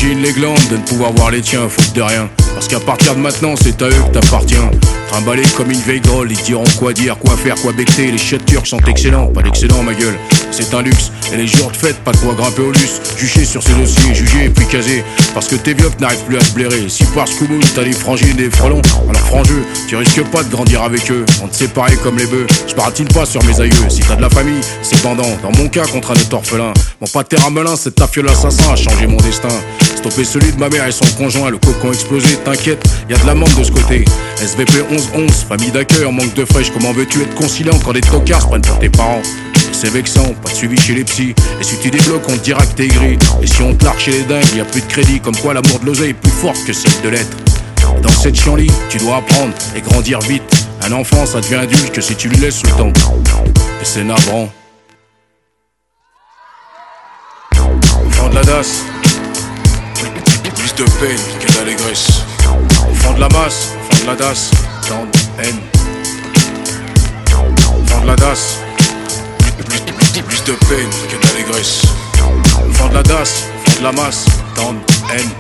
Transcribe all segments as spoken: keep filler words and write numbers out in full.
Imagine les glandes de ne pouvoir voir les tiens, faute de rien. Parce qu'à partir de maintenant, c'est à eux que t'appartiens. Trimballés comme une veille grolle, ils diront quoi dire, quoi faire, quoi becter. Les chiottes turcs sont excellents, pas d'excellent ma gueule. C'est un luxe, et les jours de fête, pas de quoi grimper au luxe. Juger sur ces dossiers, juger et puis caser. Parce que tes vieux n'arrivent plus à se blairer. Si par ce coup t'as des frangines, des frelons, alors frangeux, tu risques pas de grandir avec eux. On te sépare comme les bœufs, je baratine pas sur mes aïeux. Si t'as de la famille, c'est pendant. Dans mon cas, contre un autre orphelin. Mon pater Ramelin, cet tafiole assassin a changé mon destin. Stopper celui de ma mère et son conjoint, le cocon explosé, t'inquiète, y'a de l'amende de ce côté. S V P onze onze, famille d'accueil en manque de fraîche, comment veux-tu être conciliant quand des tocards se prennent pour tes parents? C'est vexant, pas de suivi chez les psys. Et si tu débloques, on te dira que t'es gris. Et si on te largue chez les dingues, y'a plus de crédit. Comme quoi l'amour de l'oseille est plus forte que celle de l'être. Dans cette chienlit, tu dois apprendre et grandir vite. Un enfant, ça devient adulte que si tu lui laisses le temps. Et c'est navrant. Enfant de la D A S, plus de peine que d'allégresse. Enfant de la masse, enfant de la D A S, tant de haine. Enfant de la D A S, plus, plus, plus de peine que d'allégresse. Enfant de la D A S, enfant de la masse, tant de haine.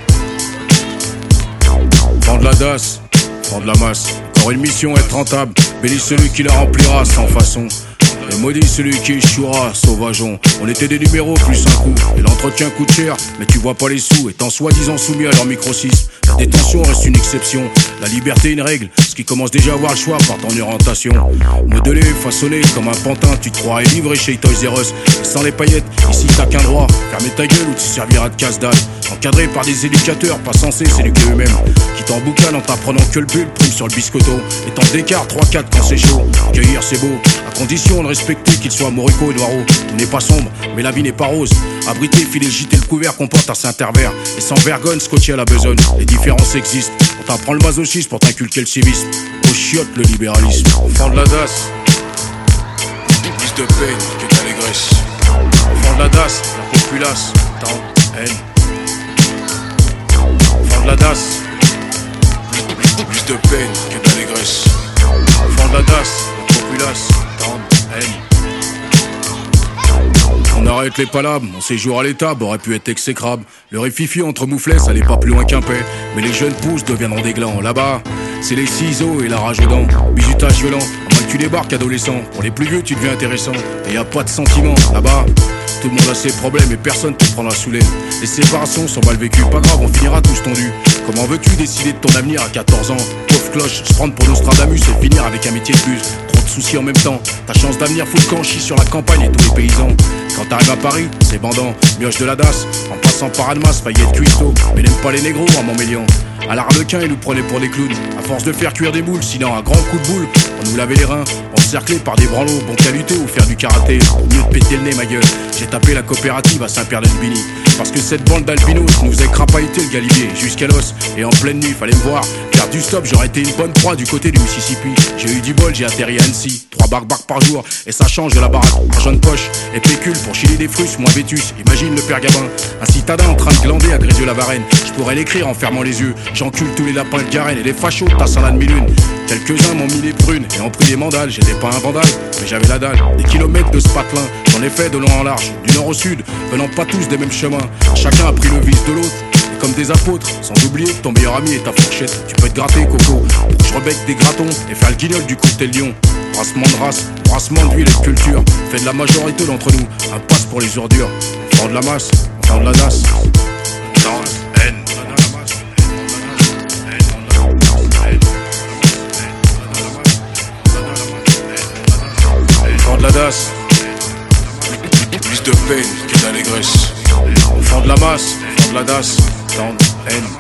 Enfant de la D A S, enfant de la masse. Encore une mission être rentable, bénis celui qui la remplira sans façon. Et maudit celui qui échouera, sauvageon. On était des numéros plus un coup. Et l'entretien coûte cher, mais tu vois pas les sous. Étant soi-disant soumis à leur micro-six, la détention reste une exception. La liberté une règle, ce qui commence déjà à avoir le choix par ton orientation. Modelé, façonné comme un pantin, tu te croirais livré chez Toys R Us. Et sans les paillettes, ici t'as qu'un droit. Fermer ta gueule ou tu serviras de casse-dalle. Encadré par des éducateurs pas censés s'éduquer eux-mêmes. Qui t'emboucanent en t'apprenant que le bulle prime sur le biscotto. Et t'en d'écart trois quatre quand c'est chaud. Cueillir c'est beau, à condition de respecter qu'il soit Morico et Noiro. Tout n'est pas sombre, mais la vie n'est pas rose. Abrité, filer, gîter le couvert comporte à Saint-Herbert. Et sans vergogne, scotché à la besogne. Les différences existent. On t'apprend le masochisme pour t'inculquer le civisme. Au chiotte le libéralisme. Enfant de la D A S, plus de peine que d'allégresse. Enfant de la D A S, la populace, tant haine. Enfant de la D A S, plus, plus, plus de peine que d'allégresse. Enfant de la D A S, la populace, tant haine. On arrête les palabres, mon séjour à l'étable aurait pu être exécrable. Le réfifi entre mouflets, ça n'est pas plus loin qu'un paix. Mais les jeunes pousses deviendront des glands. Là-bas, c'est les ciseaux et la rage aux dents. Bizutage violent, à moins que tu débarques adolescent. Pour les plus vieux, tu deviens intéressant. Et y a pas de sentiment, là-bas. Tout le monde a ses problèmes et personne te prendra sous l'aile. Les séparations sont mal vécues, pas grave, on finira tous tondus. Comment veux-tu décider de ton avenir à quatorze ans? Pauvre cloche, se prendre pour Nostradamus et finir avec un métier de buse. Trop de soucis en même temps, ta chance d'avenir fout le camp, chie sur la campagne et tous les paysans. Quand t'arrives à Paris, c'est bandant, mioche de la D A S, en passant par Annemasse, paillettes cuistot. Mais n'aime pas les négros en m'emméliant. À l'Arlequin, ils nous prenaient pour des clowns. À force de faire cuire des boules, sinon un grand coup de boule, on nous lavait les reins, encerclés par des branlots, bon qu'à lutter ou faire du karaté. Mieux de péter le nez, ma gueule. J'ai tapé la coopérative à Saint-Pierre-d'Albini. Parce que cette bande d'albinos nous faisait crapahuter le galibier jusqu'à l'os. Et en pleine nuit, fallait me voir. Faire du stop, j'aurais été une bonne proie du côté du Mississippi. J'ai eu du bol, j'ai atterri à Annecy. Trois barques par jour, et ça change de la baraque. Argent de poche et pécule pour chiller des frusses, moins vétus. Imagine le père Gabin, un citadin en train de glander à Grédieu-la-Varenne. Je pourrais l'écrire en fermant les yeux. J'encule tous les lapins de Garenne et les fachos de tasse à la demi-lune. Quelques-uns m'ont mis les prunes et ont pris des mandales. J'étais pas un vandale, mais j'avais la dalle. Des kilomètres de ce patelin, j'en ai fait de long en large, du nord au sud, venant pas tous des mêmes chemins. Chacun a pris le vice de l'autre, et comme des apôtres, sans oublier que ton meilleur ami est ta fourchette. Tu peux te gratter, coco, pour que je rebecque des gratons et faire le guignol du côté de lion. Brassement de race, brassement d'huile et de culture, fait de la majorité d'entre nous un passe pour les ordures. Enfant de la masse, enfant de la D A S, dans haine. Enfant de la D A S, plus de peine que d'allégresse. Enfant de la masse, enfant de la D A S, tant de haine.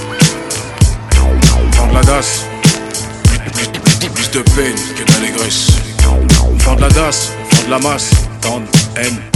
Enfant de la D A S, plus, plus, plus de peine que d'allégresse. Enfant de la D A S, enfant de la masse, tant de haine.